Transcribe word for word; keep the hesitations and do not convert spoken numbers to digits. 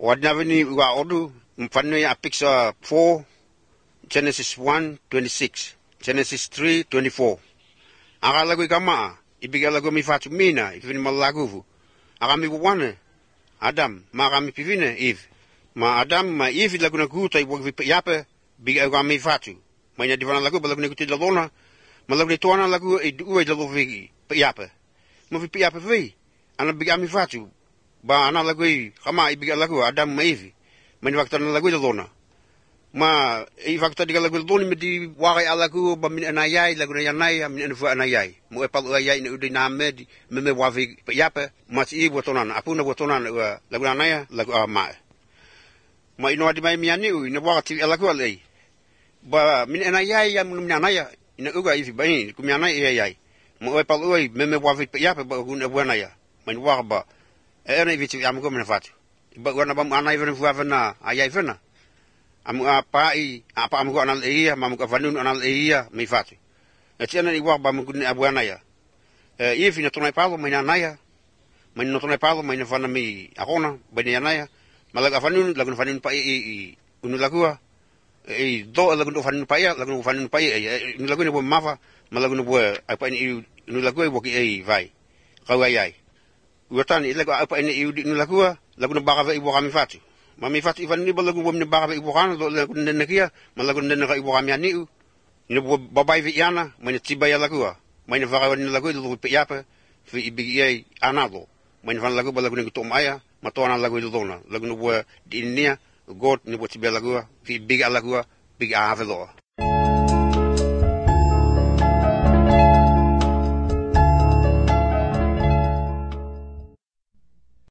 Wadnavini wa odu mfano apiksa four, Genesis one twenty-six, Genesis three twenty-four. Akalagu kama ibigalagu mi fatu mina ifini malaguvu. Akami buwane Adam ma kami pivine Eve. Ma Adam ma Eve lagu na guta ibu yape bigagu mi fatu. Mainya divana lagu balagu na guti lalona. Malagu ni tuana lagu iduwe lagu vi yape. Ma vi yape vi. Ana bigami fatu. Ba ana lagu kama ibigalagu Adam ma Eve. Mainya waktu na lagu lalona. Ma i fakta di lagu lalona mi di wakai alagu ba min anayai lagu na yanai min anu anayai. Mo e palu ayai na udai name di me me wavi yape mas i botonan apuna botonan lagu na naya lagu ama. Ma ino adi mai miani u ina wakati alagu alai. Ba min anayai ya min anaya ina uga ifi bain ku mianai ayai. Mo e palu ai me me wavi yape ba gun abu anaya. Man wakaba e ana ifi ti amugo me fatu. Ba wana ba anai vena fuava na ayai vena. Amu apa i apa amu anal iya mamu ka vanun anal iya mi fatu. E tiana ni wa ba mu kun abu anaya. E ifi na tonai palo mai na naya. Mai no tonai palo mai na fana mi akona ba ni anaya. Malaga vanun lagu vanun pa i unu lagua. E do lagu no vanun pa ia lagu vanun pa i unu lagu ni bo mafa malagu no bo apa ni unu lagua bo ki ai vai. Kau ai ai. Uatan i lagu apa ni unu lagua lagu no baka va ibo kami fatu. Mami fatu ivan ni balagu bom ni baka ibu kana do lagu nene kia malagu nene ka ibu kami ani u ni bo babai vi yana mai tiba ya lagu mai na vaka ni lagu do pe yapa fi ibi ai anado mai na lagu balagu ni to maya matona lagu do dona lagu no bo di nia god ni bo tiba lagu fi big lagu big avelo